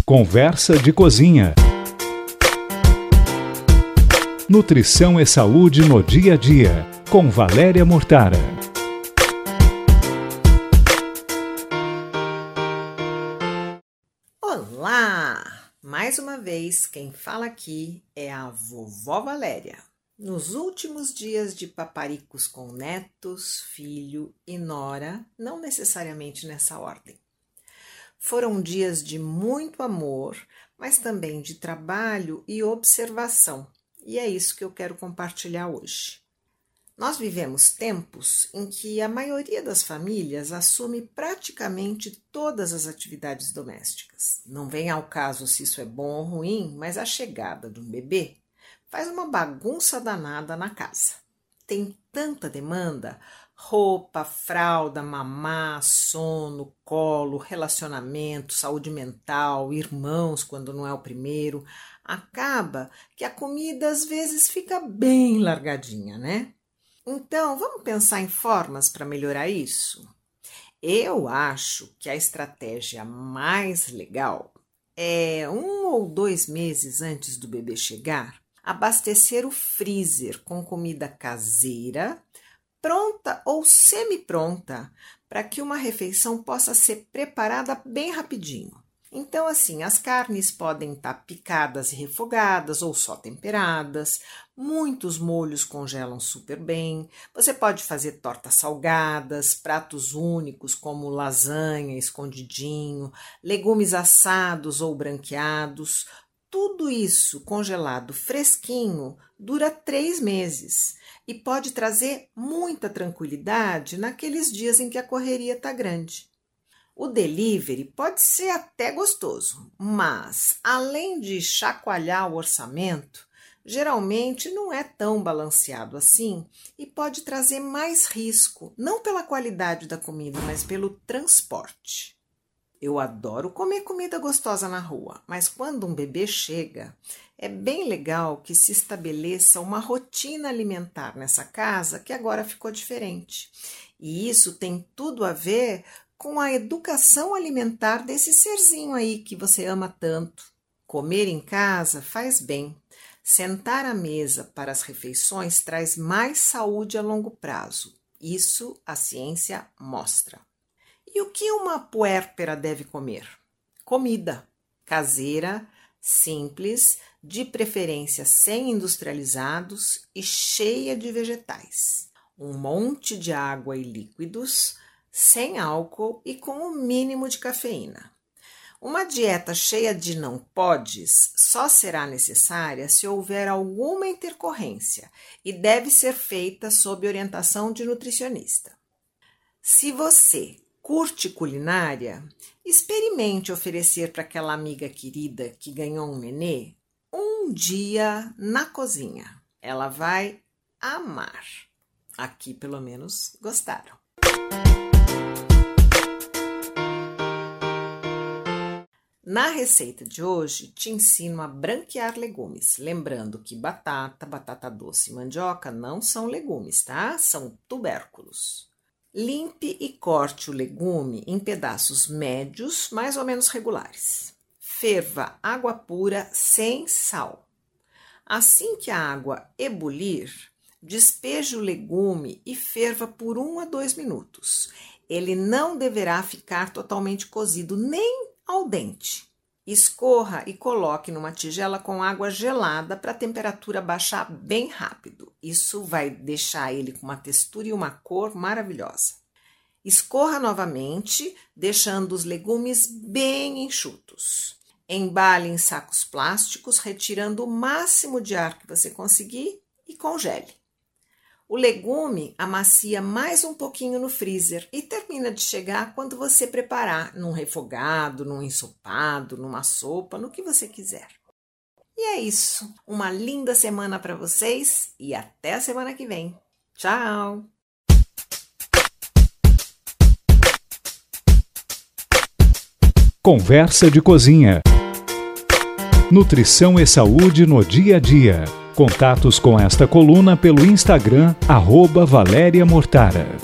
Conversa de Cozinha. Nutrição e saúde no dia a dia, com Valéria Mortara. Olá! Mais uma vez, quem fala aqui é a vovó Valéria. Nos últimos dias de paparicos com netos, filho e nora, não necessariamente nessa ordem. Foram dias de muito amor, mas também de trabalho e observação, e é isso que eu quero compartilhar hoje. Nós vivemos tempos em que a maioria das famílias assume praticamente todas as atividades domésticas. Não vem ao caso se isso é bom ou ruim, mas a chegada de um bebê faz uma bagunça danada na casa. Tem tanta demanda: roupa, fralda, mamar, sono, colo, relacionamento, saúde mental, irmãos quando não é o primeiro. Acaba que a comida às vezes fica bem largadinha, né? Então, vamos pensar em formas para melhorar isso? Eu acho que a estratégia mais legal é 1 ou 2 meses antes do bebê chegar, abastecer o freezer com comida caseira, pronta ou semi-pronta, para que uma refeição possa ser preparada bem rapidinho. Então, assim, as carnes podem estar picadas e refogadas ou só temperadas, muitos molhos congelam super bem, você pode fazer tortas salgadas, pratos únicos como lasanha, escondidinho, legumes assados ou branqueados. Tudo isso congelado fresquinho dura 3 meses e pode trazer muita tranquilidade naqueles dias em que a correria está grande. O delivery pode ser até gostoso, mas além de chacoalhar o orçamento, geralmente não é tão balanceado assim e pode trazer mais risco, não pela qualidade da comida, mas pelo transporte. Eu adoro comer comida gostosa na rua, mas quando um bebê chega, é bem legal que se estabeleça uma rotina alimentar nessa casa que agora ficou diferente. E isso tem tudo a ver com a educação alimentar desse serzinho aí que você ama tanto. Comer em casa faz bem. Sentar à mesa para as refeições traz mais saúde a longo prazo. Isso a ciência mostra. E o que uma puérpera deve comer? Comida caseira, simples, de preferência sem industrializados e cheia de vegetais. Um monte de água e líquidos, sem álcool e com o mínimo de cafeína. Uma dieta cheia de não podes só será necessária se houver alguma intercorrência e deve ser feita sob orientação de nutricionista. Se você curte culinária, experimente oferecer para aquela amiga querida que ganhou um nenê um dia na cozinha. Ela vai amar. Aqui, pelo menos, gostaram. Na receita de hoje, te ensino a branquear legumes. Lembrando que batata doce e mandioca não são legumes, tá? São tubérculos. Limpe e corte o legume em pedaços médios, mais ou menos regulares. Ferva água pura sem sal. Assim que a água ebulir, despeje o legume e ferva por 1 a 2 minutos. Ele não deverá ficar totalmente cozido, nem ao dente. Escorra e coloque numa tigela com água gelada para a temperatura baixar bem rápido. Isso vai deixar ele com uma textura e uma cor maravilhosa. Escorra novamente, deixando os legumes bem enxutos. Embale em sacos plásticos, retirando o máximo de ar que você conseguir e congele. O legume amacia mais um pouquinho no freezer e termina de chegar quando você preparar num refogado, num ensopado, numa sopa, no que você quiser. E é isso. Uma linda semana para vocês e até a semana que vem. Tchau! Conversa de Cozinha. Nutrição e saúde no dia a dia. Contatos com esta coluna pelo Instagram @Valéria Mortara.